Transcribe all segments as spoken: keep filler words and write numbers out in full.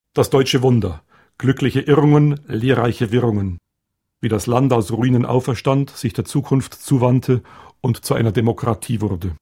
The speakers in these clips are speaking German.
Das deutsche Wunder. Glückliche Irrungen, lehrreiche Wirrungen. Wie das Land aus Ruinen auferstand, sich der Zukunft zuwandte und zu einer Demokratie wurde.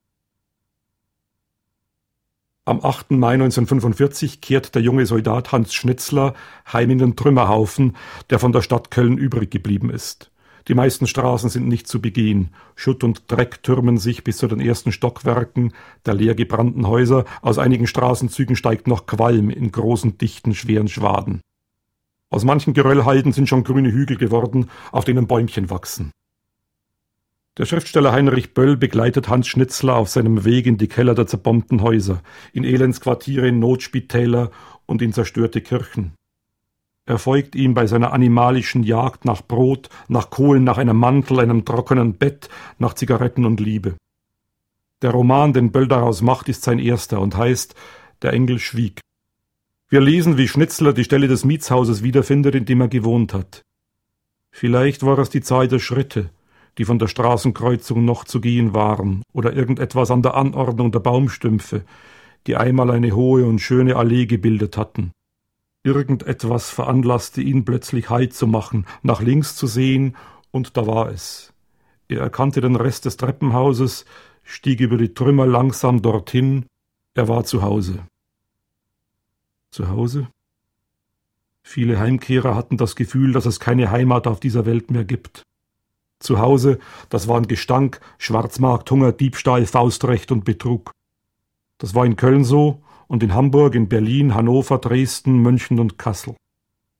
Am achten Mai neunzehnhundertfünfundvierzig kehrt der junge Soldat Hans Schnitzler heim in den Trümmerhaufen, der von der Stadt Köln übrig geblieben ist. Die meisten Straßen sind nicht zu begehen. Schutt und Dreck türmen sich bis zu den ersten Stockwerken der leer gebrannten Häuser. Aus einigen Straßenzügen steigt noch Qualm in großen, dichten, schweren Schwaden. Aus manchen Geröllhalden sind schon grüne Hügel geworden, auf denen Bäumchen wachsen. Der Schriftsteller Heinrich Böll begleitet Hans Schnitzler auf seinem Weg in die Keller der zerbombten Häuser, in Elendsquartiere, in Notspitäler und in zerstörte Kirchen. Er folgt ihm bei seiner animalischen Jagd nach Brot, nach Kohlen, nach einem Mantel, einem trockenen Bett, nach Zigaretten und Liebe. Der Roman, den Böll daraus macht, ist sein erster und heißt »Der Engel schwieg«. Wir lesen, wie Schnitzler die Stelle des Mietshauses wiederfindet, in dem er gewohnt hat. Vielleicht war es die Zahl der Schritte, die von der Straßenkreuzung noch zu gehen waren, oder irgendetwas an der Anordnung der Baumstümpfe, die einmal eine hohe und schöne Allee gebildet hatten. Irgendetwas veranlasste ihn plötzlich Halt zu machen, nach links zu sehen, und da war es. Er erkannte den Rest des Treppenhauses, stieg über die Trümmer langsam dorthin, er war zu Hause. Zu Hause? Viele Heimkehrer hatten das Gefühl, dass es keine Heimat auf dieser Welt mehr gibt. Zu Hause, das waren Gestank, Schwarzmarkt, Hunger, Diebstahl, Faustrecht und Betrug. Das war in Köln so und in Hamburg, in Berlin, Hannover, Dresden, München und Kassel.